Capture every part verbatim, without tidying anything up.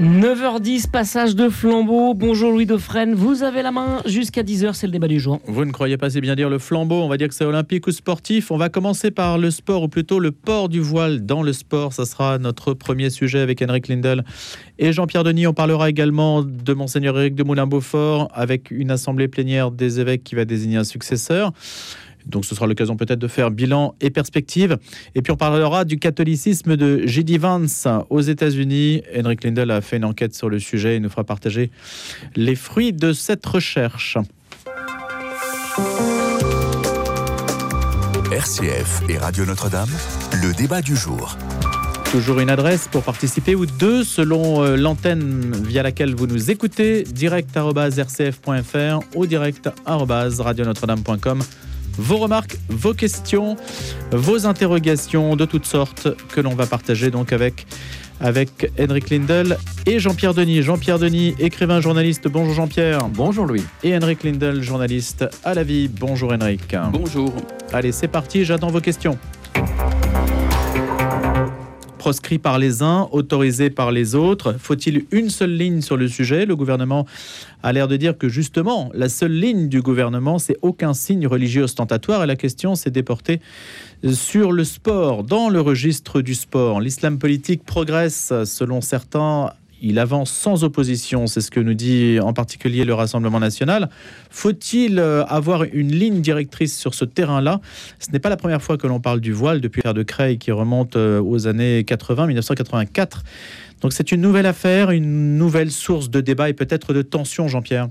neuf heures dix, passage de flambeau. Bonjour Louis Dauphren, vous avez la main jusqu'à dix heures, c'est le débat du jour. Vous ne croyez pas, c'est bien dire le flambeau, on va dire que c'est olympique ou sportif. On va commencer par le sport, ou plutôt le port du voile dans le sport. Ça sera notre premier sujet avec Henrik Lindell et Jean-Pierre Denis. On parlera également de Monseigneur Éric de Moulin-Beaufort avec une assemblée plénière des évêques qui va désigner un successeur. Donc ce sera l'occasion peut-être de faire bilan et perspective. Et puis on parlera du catholicisme de J D Vance aux États-Unis. Henrik Lindell a fait une enquête sur le sujet et nous fera partager les fruits de cette recherche. R C F et Radio Notre-Dame, le débat du jour. Toujours une adresse pour participer ou deux selon euh, l'antenne via laquelle vous nous écoutez, direct arobase r c f point f r ou direct arobase radio notre dame point com. Vos remarques, vos questions, vos interrogations de toutes sortes que l'on va partager donc avec, avec Henrik Lindell et Jean-Pierre Denis. Jean-Pierre Denis, écrivain, journaliste. Bonjour Jean-Pierre. Bonjour Louis. Et Henrik Lindell, journaliste à la vie. Bonjour Henrik. Bonjour. Allez, c'est parti, j'attends vos questions. Proscrit par les uns, autorisé par les autres. Faut-il une seule ligne sur le sujet ? Le gouvernement a l'air de dire que justement, la seule ligne du gouvernement, c'est aucun signe religieux ostentatoire. Et la question s'est déportée sur le sport, dans le registre du sport. L'islam politique progresse, selon certains. Il avance sans opposition, c'est ce que nous dit en particulier le Rassemblement national. Faut-il avoir une ligne directrice sur ce terrain-là ? Ce n'est pas la première fois que l'on parle du voile depuis l'affaire de Creil qui remonte aux années quatre-vingts, dix-neuf cent quatre-vingt-quatre. Donc c'est une nouvelle affaire, une nouvelle source de débat et peut-être de tension, Jean-Pierre.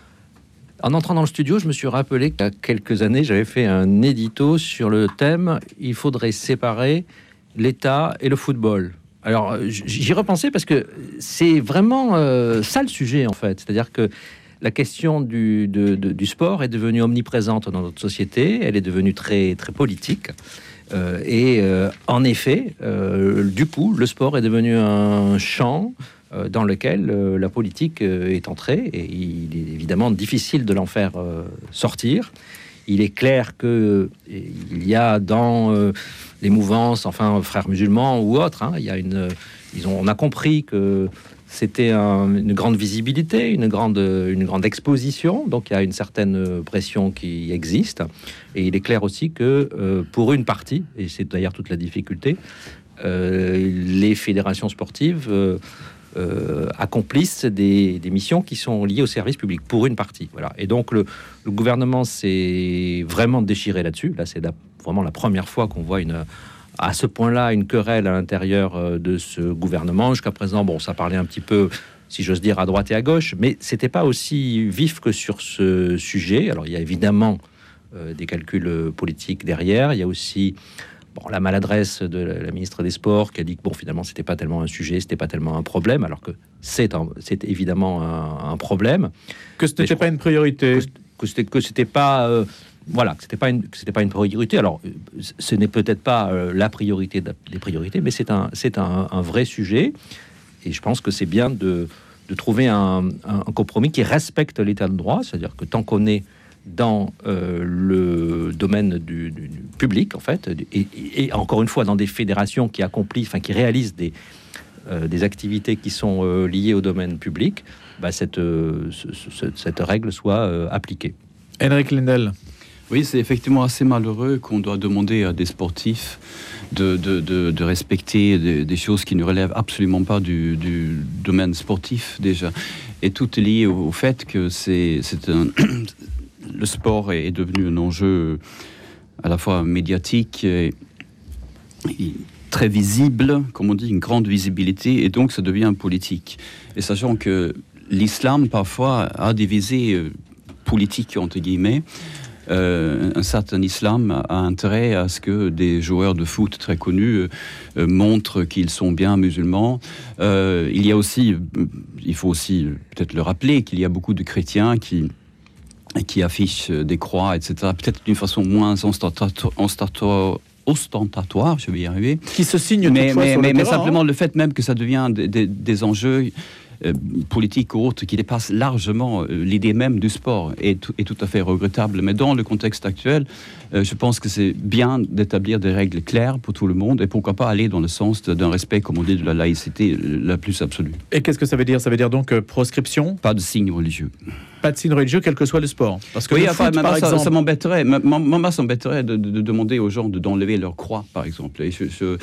En entrant dans le studio, je me suis rappelé qu'il y a quelques années, j'avais fait un édito sur le thème « Il faudrait séparer l'État et le football ». Alors, j'y repensais parce que c'est vraiment euh, ça le sujet, en fait. C'est-à-dire que la question du, de, de, du sport est devenue omniprésente dans notre société. Elle est devenue très, très politique. Euh, et euh, en effet, euh, du coup, le sport est devenu un champ euh, dans lequel euh, la politique euh, est entrée. Et il est évidemment difficile de l'en faire euh, sortir. Il est clair que euh, il y a dans euh, les mouvances, enfin frères musulmans ou autres, hein, il y a une, ils ont, on a compris que c'était un, une grande visibilité, une grande, une grande exposition. Donc il y a une certaine pression qui existe. Et il est clair aussi que euh, pour une partie, et c'est d'ailleurs toute la difficulté, euh, les fédérations sportives euh, Euh, accomplissent des, des missions qui sont liées au service public, pour une partie. Voilà. Et donc, le, le gouvernement s'est vraiment déchiré là-dessus. Là, c'est la, vraiment la première fois qu'on voit une, à ce point-là une querelle à l'intérieur de ce gouvernement. Jusqu'à présent, bon, ça parlait un petit peu, si j'ose dire, à droite et à gauche, mais c'était pas aussi vif que sur ce sujet. Alors, il y a évidemment euh, des calculs politiques derrière. Il y a aussi Bon, la maladresse de la ministre des Sports qui a dit que bon, finalement, c'était pas tellement un sujet, c'était pas tellement un problème, alors que c'est, un, c'est évidemment un, un problème. Que ce n'était pas une priorité. Que, que c'était que c'était pas euh, voilà, que c'était pas une que c'était pas une priorité. Alors, ce n'est peut-être pas euh, la priorité des priorités, mais c'est un c'est un, un vrai sujet. Et je pense que c'est bien de de trouver un, un compromis qui respecte l'état de droit, c'est-à-dire que tant qu'on est dans euh, le domaine du, du, du public, en fait, et, et encore une fois, dans des fédérations qui accomplissent, enfin, qui réalisent des, euh, des activités qui sont euh, liées au domaine public, bah, cette, euh, ce, ce, cette règle soit euh, appliquée. Henrik Lindell. Oui, c'est effectivement assez malheureux qu'on doit demander à des sportifs de, de, de, de respecter des, des choses qui ne relèvent absolument pas du, du domaine sportif, déjà. Et tout est lié au, au fait que c'est, c'est un... le sport est devenu un enjeu à la fois médiatique et très visible, comme on dit, une grande visibilité, et donc ça devient politique. Et sachant que l'islam, parfois, a des visées politiques, entre guillemets, euh, un certain islam a intérêt à ce que des joueurs de foot très connus euh, montrent qu'ils sont bien musulmans. Euh, il y a aussi, il faut aussi peut-être le rappeler, qu'il y a beaucoup de chrétiens qui qui affichent des croix, et cetera. Peut-être d'une fatoire moins ostentatoire, ostentatoire, ostentatoire, je vais y arriver. Qui se signe mais, toutefois mais, sur mais, le mais terrain, simplement hein. le fait même que ça devient des, des, des enjeux euh, politiques ou autres qui dépassent largement euh, l'idée même du sport est, tout- est tout à fait regrettable. Mais dans le contexte actuel, euh, je pense que c'est bien d'établir des règles claires pour tout le monde et pourquoi pas aller dans le sens de- d'un respect, comme on dit, de la laïcité euh, la plus absolue. Et qu'est-ce que ça veut dire? Ça veut dire donc euh, proscription, Pas de signes religieux. pas de signe religieux, quel que soit le sport. Parce que Oui, le enfin, foot, maman, par ça, exemple, ça m'embêterait. Ma- ma- Maman s'embêterait de, de- de demander aux gens de- d'enlever leur croix, par exemple. Et je, je-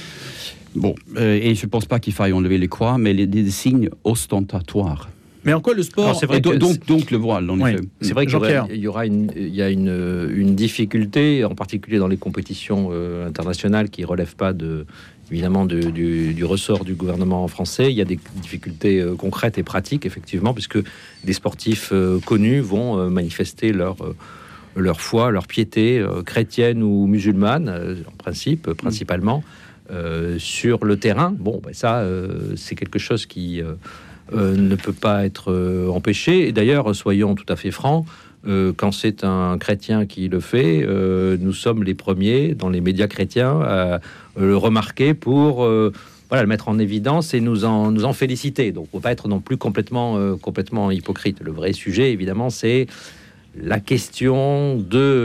Bon, euh, et je ne pense pas qu'il faille enlever les croix, mais les, les signes ostentatoires. mais en quoi le sport Alors, c'est vrai Et do- que donc, donc le voile, en Oui. effet. C'est vrai qu'il y aura, Jean-Pierre. il y aura une, il y a une, une difficulté, en particulier dans les compétitions euh, internationales qui ne relèvent pas de, évidemment de- du, du ressort du gouvernement français. Il y a des difficultés euh, concrètes et pratiques, effectivement, puisque des sportifs euh, connus vont euh, manifester leur, euh, leur foi, leur piété euh, chrétienne ou musulmane, euh, en principe, euh, principalement, euh, sur le terrain. Bon, ben ça, euh, c'est quelque chose qui... euh, euh, ne peut pas être euh, empêché. Et d'ailleurs, soyons tout à fait francs, euh, quand c'est un chrétien qui le fait, euh, nous sommes les premiers dans les médias chrétiens à le remarquer pour euh, voilà, le mettre en évidence et nous en, nous en féliciter. Donc, on ne peut pas être non plus complètement, euh, complètement hypocrite. Le vrai sujet, évidemment, c'est la question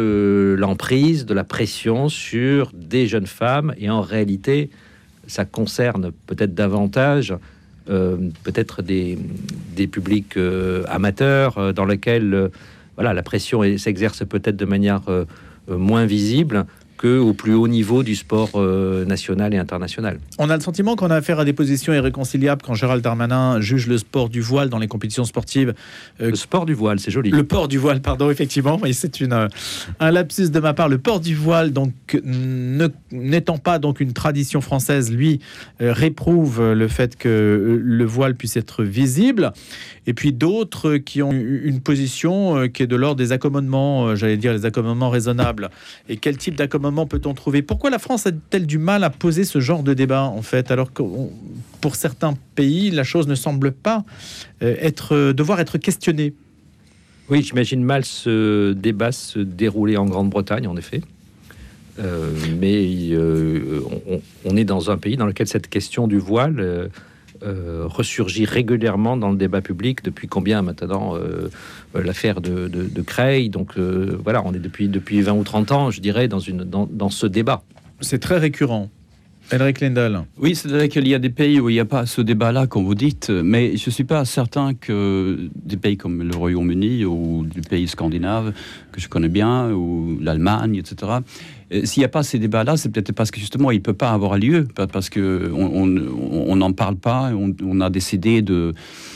de l'emprise, de la pression sur des jeunes femmes. Et en réalité, ça concerne peut-être davantage Euh, peut-être des, des publics euh, amateurs euh, dans lesquels euh, voilà, la pression est- s'exerce peut-être de manière euh, euh, moins visible qu'au plus haut niveau du sport euh, national et international. On a le sentiment qu'on a affaire à des positions irréconciliables quand Gérald Darmanin juge le sport du voile dans les compétitions sportives. Euh, Le sport du voile, c'est joli. Le port du voile, pardon, effectivement, et c'est une, euh, un lapsus de ma part. Le port du voile, donc, ne- n'étant pas donc une tradition française, lui euh, réprouve euh, le fait que euh, le voile puisse être visible. Et puis d'autres euh, qui ont eu une position euh, qui est de l'ordre des accommodements, euh, j'allais dire les accommodements raisonnables. Et quel type d'accommodement peut-on trouver? Pourquoi la France a-t-elle du mal à poser ce genre de débat, en fait, alors que on- pour certains pays, la chose ne semble pas euh, être, euh, devoir être questionnée? Oui, j'imagine mal ce débat se dérouler en Grande-Bretagne, en effet. Euh, mais euh, on, on est dans un pays dans lequel cette question du voile euh, euh, ressurgit régulièrement dans le débat public. Depuis combien maintenant euh, euh, l'affaire de, de, de Creil. Donc euh, voilà, on est depuis, depuis vingt ou trente ans, je dirais, dans, une, dans, dans ce débat. C'est très récurrent. Henrik Lindell. Oui, c'est vrai qu'il y a des pays où il n'y a pas ce débat-là, comme vous dites, mais je ne suis pas certain que des pays comme le Royaume-Uni ou des pays scandinaves, que je connais bien, ou l'Allemagne, et cetera, euh, s'il n'y a pas ces débats-là, c'est peut-être parce que justement, il ne peut pas avoir lieu, parce qu'on n'en parle pas, on, on a décidé de...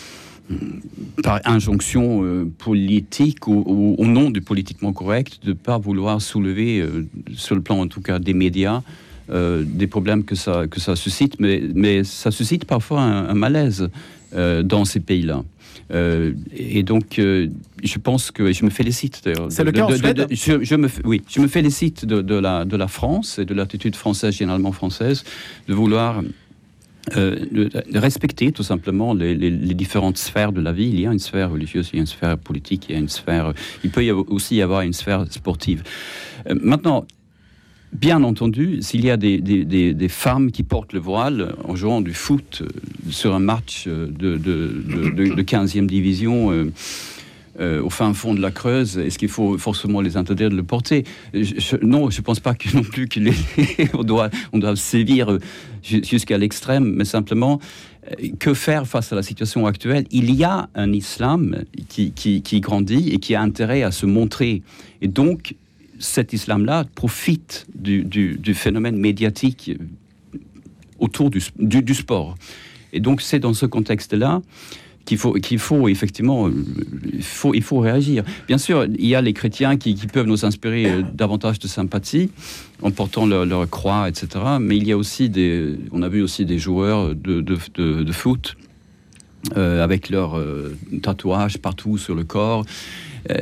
par injonction euh, politique ou, ou au nom du politiquement correct, de ne pas vouloir soulever, euh, sur le plan en tout cas des médias, euh, des problèmes que ça, que ça suscite, mais, mais ça suscite parfois un, un malaise euh, dans ces pays-là. Euh, et donc, euh, je pense que je me félicite d'ailleurs. C'est le de- cas en de- de- Suède de- je, je me, oui, je me félicite de, de, la, de la France et de l'attitude française, généralement française, de vouloir Euh, de, de respecter tout simplement les, les, les différentes sphères de la vie. Il y a une sphère religieuse, il y a une sphère politique, il y a une sphère... Il peut y avoir aussi y avoir une sphère sportive. Euh, maintenant, bien entendu, s'il y a des, des, des, des femmes qui portent le voile en jouant du foot euh, sur un match euh, de, de, de, de, de quinzième division... Euh, Euh, au fin fond de la Creuse, est-ce qu'il faut forcément les interdire de le porter? je, je, Non, je ne pense pas que non plus qu'on doit, on doit sévir jusqu'à l'extrême, mais simplement, que faire face à la situation actuelle? Il y a un islam qui, qui, qui grandit et qui a intérêt à se montrer. Et donc, cet islam-là profite du, du, du phénomène médiatique autour du, du, du sport. Et donc, c'est dans ce contexte-là qu'il faut, qu'il faut effectivement, il faut, il faut réagir. Bien sûr, il y a les chrétiens qui, qui peuvent nous inspirer euh, davantage de sympathie en portant leur, leur croix, et cetera. Mais il y a aussi des, on a vu aussi des joueurs de, de, de, de foot euh, avec leurs euh, tatouages partout sur le corps. Euh,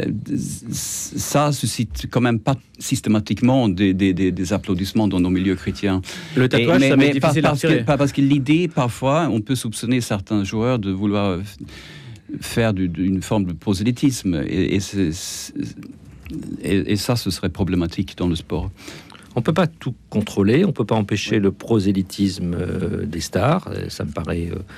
ça suscite quand même pas systématiquement des, des, des, des applaudissements dans nos milieux chrétiens. Le tatouage, Et, mais, ça mais va être difficile pas, à parce retirer. que, pas parce que l'idée, parfois, on peut soupçonner certains joueurs de vouloir faire du, d'une forme de prosélytisme. Et, et, c'est, c'est, et, et ça, ce serait problématique dans le sport. On ne peut pas tout contrôler, on ne peut pas empêcher le prosélytisme euh, des stars, ça me paraît... Euh,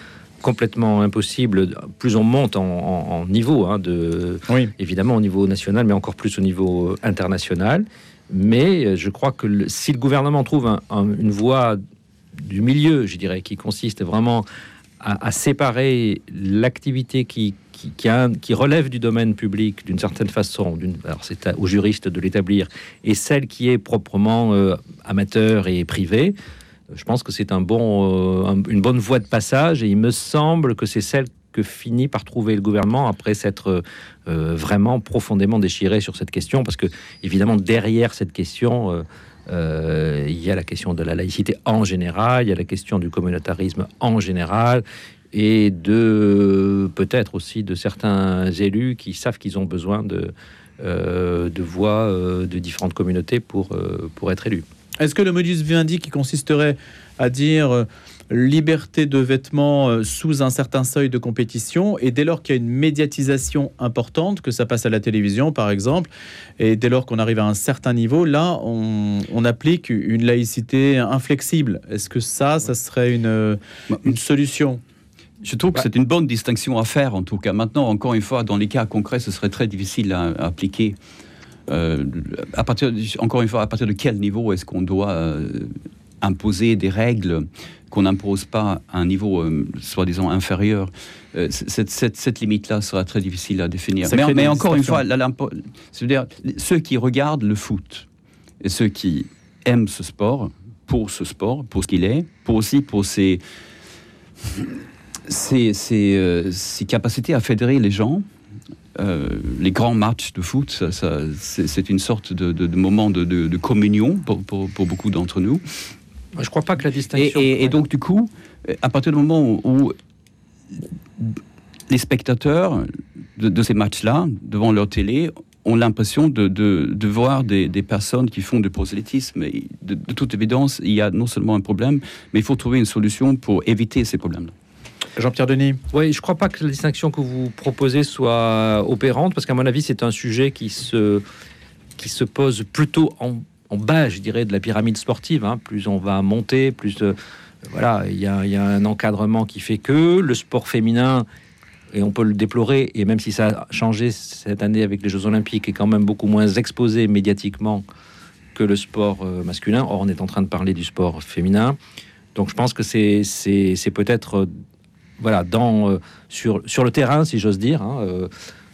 complètement impossible. Plus on monte en, en, en niveau, hein, de, oui. évidemment au niveau national, mais encore plus au niveau international. Mais je crois que le, si le gouvernement trouve un, un, une voie du milieu, je dirais, qui consiste vraiment à, à séparer l'activité qui, qui, qui, a, qui relève du domaine public d'une certaine façon, d'une, alors c'est à, aux juristes de l'établir, et celle qui est proprement euh, amateur et privée, je pense que c'est un bon, euh, un, une bonne voie de passage, et il me semble que c'est celle que finit par trouver le gouvernement après s'être euh, vraiment profondément déchiré sur cette question, parce que évidemment derrière cette question euh, euh, il y a la question de la laïcité en général, il y a la question du communautarisme en général, et de peut-être aussi de certains élus qui savent qu'ils ont besoin de, euh, de voix euh, de différentes communautés pour, euh, pour être élus. Est-ce que le modus vivendi qui consisterait à dire euh, liberté de vêtements euh, sous un certain seuil de compétition, et dès lors qu'il y a une médiatisation importante, que ça passe à la télévision par exemple, et dès lors qu'on arrive à un certain niveau, là on, on applique une laïcité inflexible. Est-ce que ça, ça serait une, une solution ? Je trouve que c'est une bonne distinction à faire en tout cas. Maintenant, encore une fois, dans les cas concrets, ce serait très difficile à, à appliquer. Euh, à partir, encore une fois, à partir de quel niveau est-ce qu'on doit euh, imposer des règles qu'on n'impose pas à un niveau euh, soi-disant inférieur? euh, cette, cette, cette limite-là sera très difficile à définir. Ça mais mais encore une fois, la, la, c'est-à-dire, ceux qui regardent le foot et ceux qui aiment ce sport, pour ce sport, pour ce qu'il est, pour aussi pour ses, ses, ses, euh, ses capacités à fédérer les gens. Euh, les grands matchs de foot, ça, ça, c'est, c'est une sorte de, de, de moment de, de, de communion pour, pour, pour beaucoup d'entre nous. Je ne crois pas que la distinction... Et, et, ouais. et donc, du coup, à partir du moment où, où les spectateurs de, de ces matchs-là, devant leur télé, ont l'impression de, de, de voir des, des personnes qui font du prosélytisme. Et de, de toute évidence, il y a non seulement un problème, mais il faut trouver une solution pour éviter ces problèmes-là. Jean-Pierre Denis. Oui, je ne crois pas que la distinction que vous proposez soit opérante, parce qu'à mon avis, c'est un sujet qui se, qui se pose plutôt en, en bas, je dirais, de la pyramide sportive. Hein. Plus on va monter, plus euh, voilà, il y a, y a un encadrement qui fait que le sport féminin, et on peut le déplorer, et même si ça a changé cette année avec les Jeux Olympiques, est quand même beaucoup moins exposé médiatiquement que le sport euh, masculin. Or, on est en train de parler du sport féminin. Donc, je pense que c'est, c'est, c'est peut-être... Euh, Voilà, dans, euh, sur, sur le terrain, si j'ose dire, hein, euh,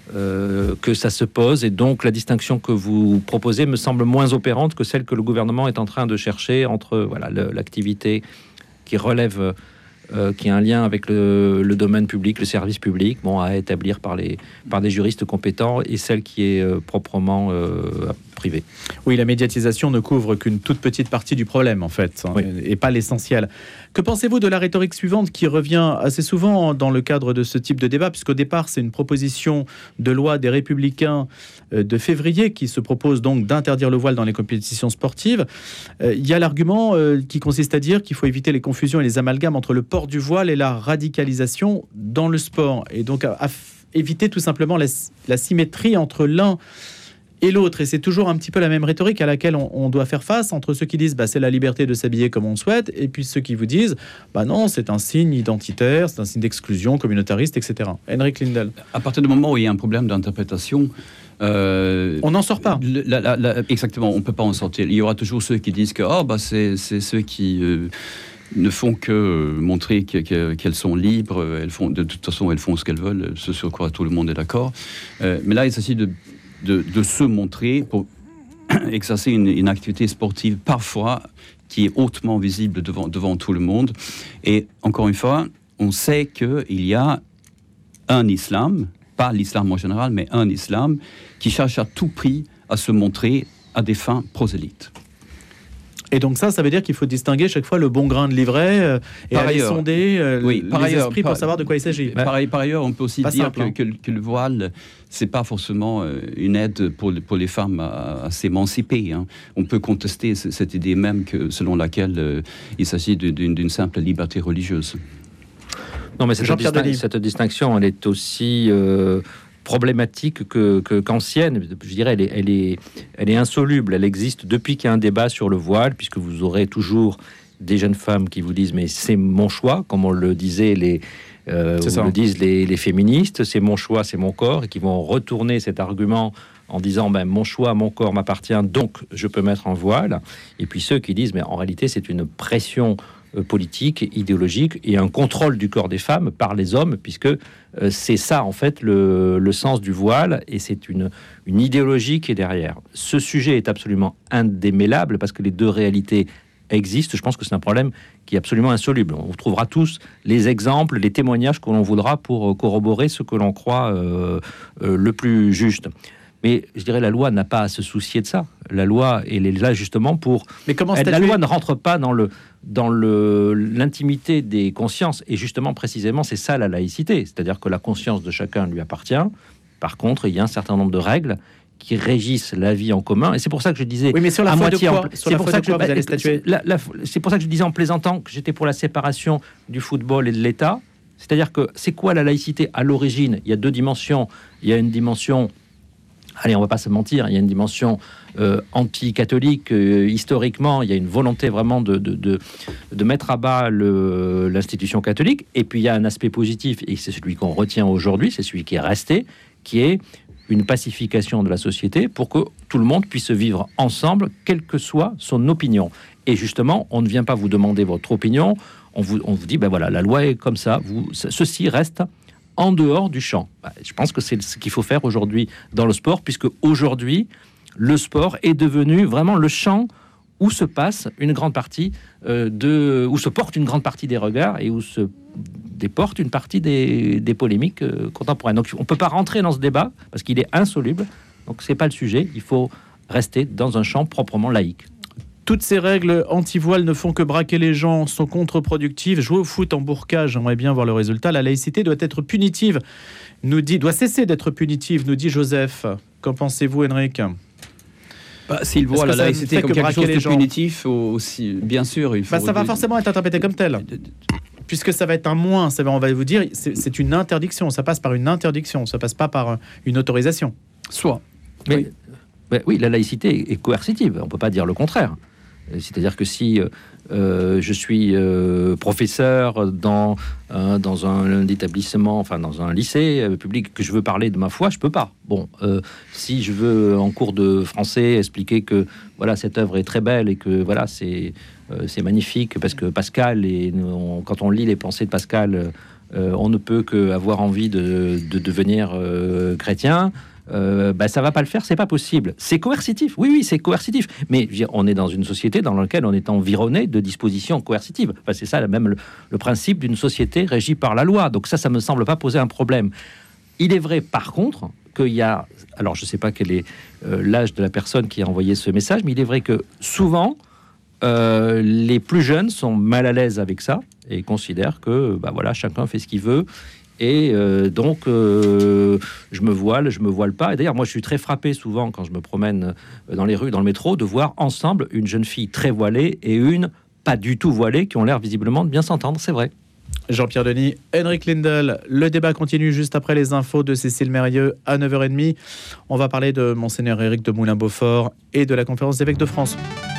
euh, que ça se pose. Et donc, la distinction que vous proposez me semble moins opérante que celle que le gouvernement est en train de chercher entre voilà, le, l'activité qui relève, euh, qui a un lien avec le, le domaine public, le service public, bon, à établir par, les, par des juristes compétents, et celle qui est euh, proprement euh, privée. Oui, la médiatisation ne couvre qu'une toute petite partie du problème, en fait, hein, oui. et pas l'essentiel. Que pensez-vous de la rhétorique suivante qui revient assez souvent dans le cadre de ce type de débat, puisqu'au départ, c'est une proposition de loi des Républicains de février qui se propose donc d'interdire le voile dans les compétitions sportives. Il y a l'argument qui consiste à dire qu'il faut éviter les confusions et les amalgames entre le port du voile et la radicalisation dans le sport. Et donc, à, à éviter tout simplement la, la symétrie entre l'un et l'autre, et c'est toujours un petit peu la même rhétorique à laquelle on, on doit faire face entre ceux qui disent bah, c'est la liberté de s'habiller comme on souhaite, et puis ceux qui vous disent bah non, c'est un signe identitaire, c'est un signe d'exclusion communautariste, et cetera. Henrik Lindell. À partir du moment où il y a un problème d'interprétation, euh, on n'en sort pas. La, la, la, exactement, on ne peut pas en sortir. Il y aura toujours ceux qui disent que oh, bah, c'est, c'est ceux qui euh, ne font que montrer que, que, qu'elles sont libres, elles font, de toute façon elles font ce qu'elles veulent, ce sur quoi tout le monde est d'accord. Euh, mais là, il s'agit de De, de se montrer pour exercer une, une activité sportive parfois qui est hautement visible devant, devant tout le monde. Et encore une fois, on sait qu'il y a un islam, pas l'islam en général, mais un islam qui cherche à tout prix à se montrer à des fins prosélytes. Et donc ça, ça veut dire qu'il faut distinguer chaque fois le bon grain de livret euh, et par aller ailleurs, sonder euh, oui, les ailleurs, esprits par, pour savoir de quoi il s'agit. Par, par ailleurs, on peut aussi pas dire simple, que, hein. que, que le voile, c'est pas forcément une aide pour, pour les femmes à, à s'émanciper. Hein. On peut contester cette idée même que, selon laquelle euh, il s'agit d'une, d'une simple liberté religieuse. Non, mais cette, distin- cette distinction, elle est aussi... Euh, problématique que, que, qu'ancienne, je dirais, elle est, elle, est, elle est insoluble, elle existe depuis qu'il y a un débat sur le voile, puisque vous aurez toujours des jeunes femmes qui vous disent mais c'est mon choix, comme on le disait les euh, on le disent les, les féministes, c'est mon choix, c'est mon corps, et qui vont retourner cet argument en disant ben, mon choix, mon corps m'appartient, donc je peux mettre un voile. Et puis ceux qui disent mais en réalité c'est une pression euh, politique, idéologique et un contrôle du corps des femmes par les hommes, puisque euh, c'est ça en fait le, le sens du voile, et c'est une, une idéologie qui est derrière. Ce sujet est absolument indémêlable parce que les deux réalités existent. Je pense que c'est un problème qui est absolument insoluble. On trouvera tous les exemples, les témoignages que l'on voudra pour corroborer ce que l'on croit euh, euh, le plus juste. Mais je dirais la loi n'a pas à se soucier de ça. La loi, elle est là justement pour... Mais comment elle, la loi ne rentre pas dans le dans le l'intimité des consciences. Et justement, précisément, c'est ça la laïcité. C'est-à-dire que la conscience de chacun lui appartient. Par contre, il y a un certain nombre de règles qui régissent la vie en commun. Et c'est pour ça que je disais... Oui, mais sur la foi de quoi, sur la foi de quoi vous allez statuer ? C'est pour ça que je disais en plaisantant que j'étais pour la séparation du football et de l'État. C'est-à-dire que c'est quoi la laïcité ? À l'origine, il y a deux dimensions. Il y a une dimension... Allez, on va pas se mentir, il y a une dimension euh, anti-catholique. Euh, historiquement, il y a une volonté vraiment de, de, de, de mettre à bas le, l'institution catholique. Et puis, il y a un aspect positif, et c'est celui qu'on retient aujourd'hui, c'est celui qui est resté, qui est une pacification de la société pour que tout le monde puisse vivre ensemble, quelle que soit son opinion. Et justement, on ne vient pas vous demander votre opinion, on vous, on vous dit, ben voilà, la loi est comme ça, vous, ceci reste... en dehors du champ. Je pense que c'est ce qu'il faut faire aujourd'hui dans le sport, puisque aujourd'hui, le sport est devenu vraiment le champ où se passe une grande partie euh, de, où se porte une grande partie des regards et où se déporte une partie des, des polémiques euh, contemporaines. Donc, on ne peut pas rentrer dans ce débat parce qu'il est insoluble. Donc, c'est pas le sujet. Il faut rester dans un champ proprement laïque. Toutes ces règles anti-voile ne font que braquer les gens, sont contre-productives. Jouer au foot en burqa, j'aimerais bien voir le résultat. La laïcité doit être punitive, nous dit, doit cesser d'être punitive, nous dit Joseph. Qu'en pensez-vous, Henrik ? Bah, s'il voit la laïcité comme quelque chose de punitif, aussi, bien sûr, il faut... Bah, ça va forcément être interprété comme tel. Puisque ça va être un moins, ça va, on va vous dire, c'est, c'est une interdiction. Ça passe par une interdiction, ça passe pas par une autorisation. Soit. Mais oui, mais, oui la laïcité est coercitive, on peut pas dire le contraire. C'est-à-dire que si euh, je suis euh, professeur dans, euh, dans un, un établissement, enfin dans un lycée euh, public, que je veux parler de ma foi, je peux pas. Bon, euh, si je veux en cours de français expliquer que voilà cette œuvre est très belle et que voilà c'est euh, c'est magnifique parce que Pascal et on, quand on lit les pensées de Pascal, euh, on ne peut que avoir envie de, de devenir euh, chrétien. Euh, bah, ça va pas le faire, c'est pas possible. C'est coercitif, oui, oui, c'est coercitif. Mais je veux dire, on est dans une société dans laquelle on est environné de dispositions coercitives. Enfin, c'est ça, même le, le principe d'une société régie par la loi. Donc ça, ça me semble pas poser un problème. Il est vrai, par contre, qu'il y a, alors je sais pas quel est euh, l'âge de la personne qui a envoyé ce message, mais il est vrai que souvent, euh, les plus jeunes sont mal à l'aise avec ça et considèrent que, bah voilà, chacun fait ce qu'il veut. Et euh, donc, euh, je me voile, je me voile pas. Et d'ailleurs, moi, je suis très frappé souvent quand je me promène dans les rues, dans le métro, de voir ensemble une jeune fille très voilée et une pas du tout voilée, qui ont l'air visiblement de bien s'entendre. C'est vrai. Jean-Pierre Denis, Henrik Lindel, le débat continue juste après les infos de Cécile Mérieux à neuf heures trente. On va parler de Monseigneur Éric de Moulin-Beaufort et de la conférence d'évêques de France.